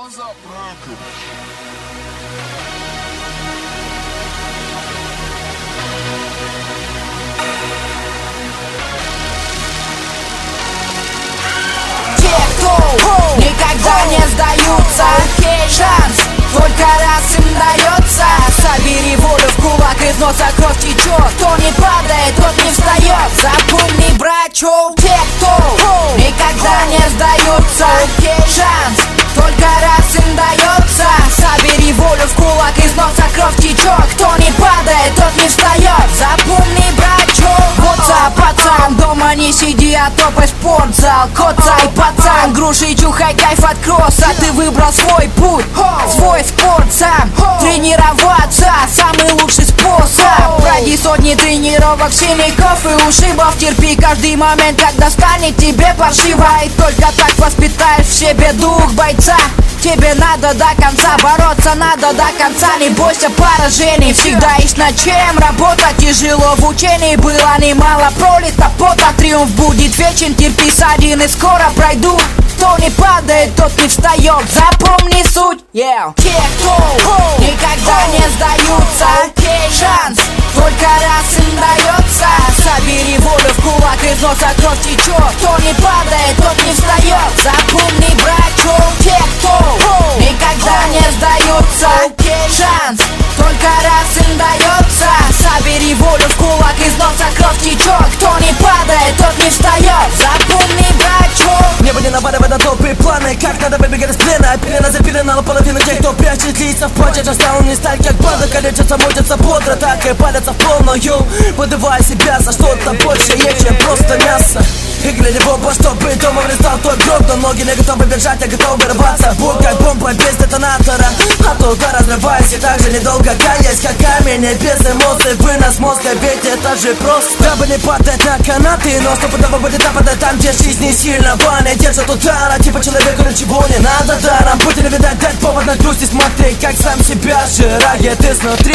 Те, кто никогда не сдаются, шанс только раз им дается. Собери волю в кулак, из носа кровь течет. Кто не падает, тот не встает. Запомни, брачок. Те, кто никогда не сдаются, шанс только раз им дается. Собери волю в кулак, из носа кровь течет. Кто не падает, тот не встает. Запомни, брачок. Коца, пацан, дома не сиди, а топай в спортзал. Коцай, пацан, груши, чухай, кайф от кросса. Ты выбрал свой путь, свой спорт сам. Тренироваться самый лучший способ. Пройди сотни тренировок, синяков и ушибов. Терпи каждый момент, когда станет тебе паршиво. И только так воспитаешь в себе дух бойца. Тебе надо до конца бороться, надо до конца. Не бойся поражений, всегда есть над чем работать. Тяжело в учении было немало пролито пота. Триумф будет вечен, терпи ссадины, скоро пройдут. Кто не падает, тот не встает. Запомни суть, Те, кто никогда не сдаются, шанс только раз им дается. Собери волю в кулак, из носа кровь течет. Кто не падает, тот не встает. Запомни, брачок. Те, кто никогда не сдаются, шанс только раз им дается. Собери волю в кулак, из носа кровь течет. Кто не падает, тот не встает. Запомни, брачок. Небо не наваливает на топы планы. Как надо выбегать из плена. Пелена запилена наполовину тех, кто прячет лица в плачет. Стал не сталь, как банда, калечатся, мутятся бодро. Так и палятся в полную, подавая себя за что-то большее, чем просто мясо. И глядя в оба, чтобы дома врезал твой гроб. Но ноги не готовы бежать, а готовы рваться. Боль как бомба без детонатора. От удара разрываясь и так же недолго каясь, как камень, без эмоций, вынос мозга. Ведь это же просто. Дабы не падать на канаты, но стопудово будет нападать там, где жизнь не сильно не держит удара. Типа человеку ничего не надо даром. Будь или видать, дать повод на грусть и смотри, как сам себя сжирает изнутри.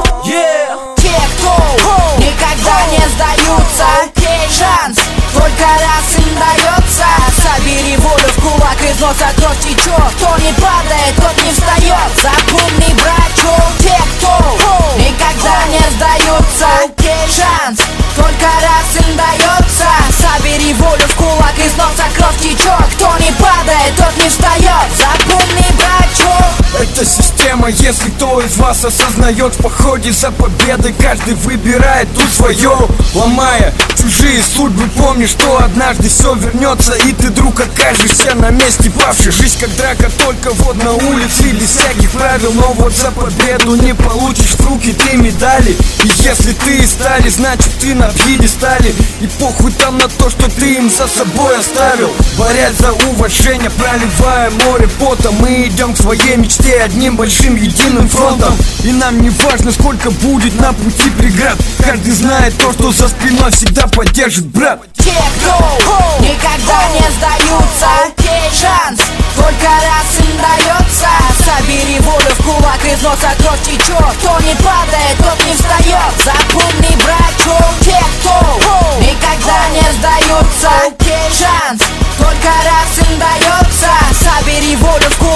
Те, кто никогда не сдаются, шанс только раз им дается. Собери волю в кулак, из носа кровь течет. Кто не падает, тот не встает. Запомни, брачок. Те, кто никогда не сдаются, шанс только раз им дается. Собери волю в кулак, из носа кровь течет. Кто не падает, тот не встает. Запомни, брачок. Это система, если кто из вас осознает, в походе за победой каждый выбирает тут свое. Ломая чужие судьбы, помни, что однажды все вернется, и ты, друг, окажешься на месте павший. Жизнь как драка, только вот на улице, без всяких правил. Но вот за победу не получишь в руки ты медали. И если ты стали, значит ты на пьедестале. И похуй там на то, что ты им за собой оставил. Борясь за уважение, проливая море пота, мы идем к своей мечте одним большим единым фронтом. И нам не важно, сколько будет на пути преград. Каждый знает то, что за спиной всегда поддержит брат. Те, кто никогда не сдаются, шанс только раз им дается. Собери волю в кулак, из носа кровь течет. Кто не падает, тот не встает. Запомни, брачок. Те, кто никогда не сдаются, шанс только раз им дается. Собери волю в кулак.